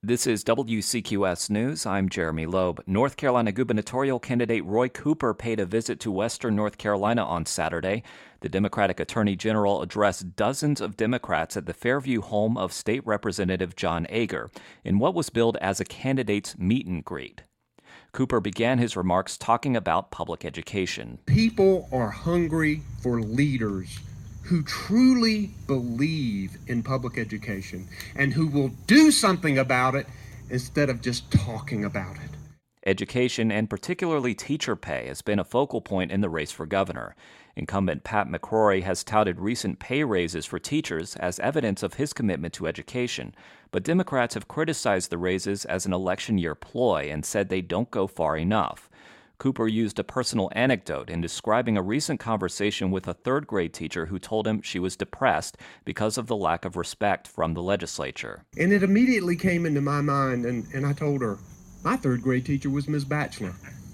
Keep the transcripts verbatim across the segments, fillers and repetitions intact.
This is W C Q S News. I'm Jeremy Loeb. North Carolina gubernatorial candidate Roy Cooper paid a visit to Western North Carolina on Saturday. The Democratic Attorney General addressed dozens of Democrats at the Fairview home of State Representative John Ager in what was billed as a candidate's meet and greet. Cooper began his remarks talking about public education. People are hungry for leaders who truly believe in public education and who will do something about it instead of just talking about it. Education, and particularly teacher pay, has been a focal point in the race for governor. Incumbent Pat McCrory has touted recent pay raises for teachers as evidence of his commitment to education, but Democrats have criticized the raises as an election year ploy and said they don't go far enough. Cooper used a personal anecdote in describing a recent conversation with a third-grade teacher who told him she was depressed because of the lack of respect from the legislature. And it immediately came into my mind, and, and I told her, my third-grade teacher was Miz Batchelor.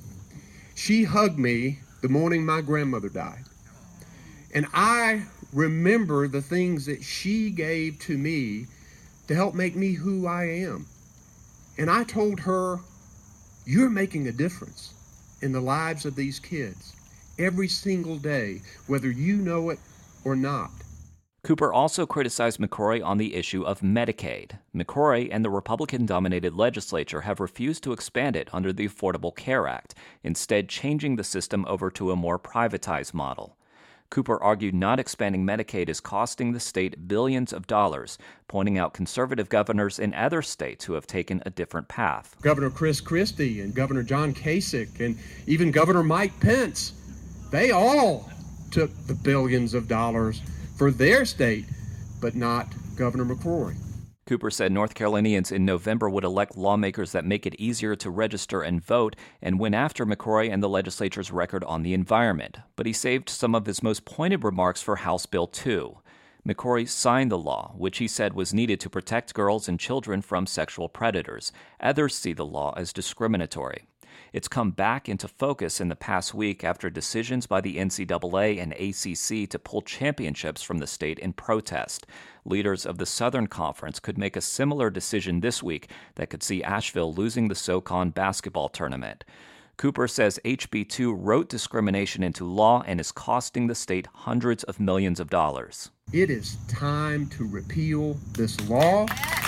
She hugged me the morning my grandmother died. And I remember the things that she gave to me to help make me who I am. And I told her, you're making a difference in the lives of these kids every single day, whether you know it or not. Cooper also criticized McCrory on the issue of Medicaid. McCrory and the Republican-dominated legislature have refused to expand it under the Affordable Care Act, instead changing the system over to a more privatized model. Cooper argued not expanding Medicaid is costing the state billions of dollars, pointing out conservative governors in other states who have taken a different path. Governor Chris Christie and Governor John Kasich and even Governor Mike Pence, they all took the billions of dollars for their state, but not Governor McCrory. Cooper said North Carolinians in November would elect lawmakers that make it easier to register and vote and went after McCrory and the legislature's record on the environment. But he saved some of his most pointed remarks for House Bill two. McCrory signed the law, which he said was needed to protect girls and children from sexual predators. Others see the law as discriminatory. It's come back into focus in the past week after decisions by the N C double A and A C C to pull championships from the state in protest. Leaders of the Southern Conference could make a similar decision this week that could see Asheville losing the SoCon basketball tournament. Cooper says H B two wrote discrimination into law and is costing the state hundreds of millions of dollars. It is time to repeal this law.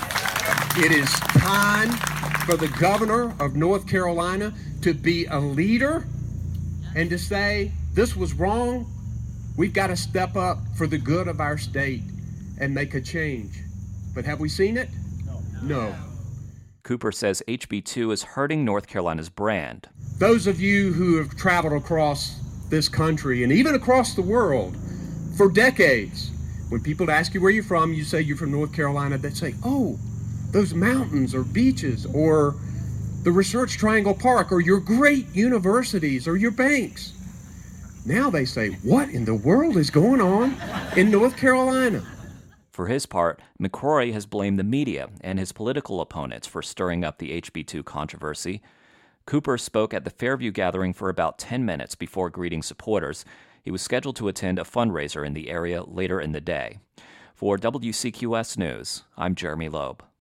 It is time for the governor of North Carolina to be a leader and to say, this was wrong. We've got to step up for the good of our state and make a change. But have we seen it? No. No. Cooper says H B two is hurting North Carolina's brand. Those of you who have traveled across this country and even across the world for decades, when people ask you where you're from, you say you're from North Carolina, they say, oh, those mountains or beaches or the Research Triangle Park or your great universities or your banks. Now they say, what in the world is going on in North Carolina? For his part, McCrory has blamed the media and his political opponents for stirring up the H B two controversy. Cooper spoke at the Fairview gathering for about ten minutes before greeting supporters. He was scheduled to attend a fundraiser in the area later in the day. For W C Q S News, I'm Jeremy Loeb.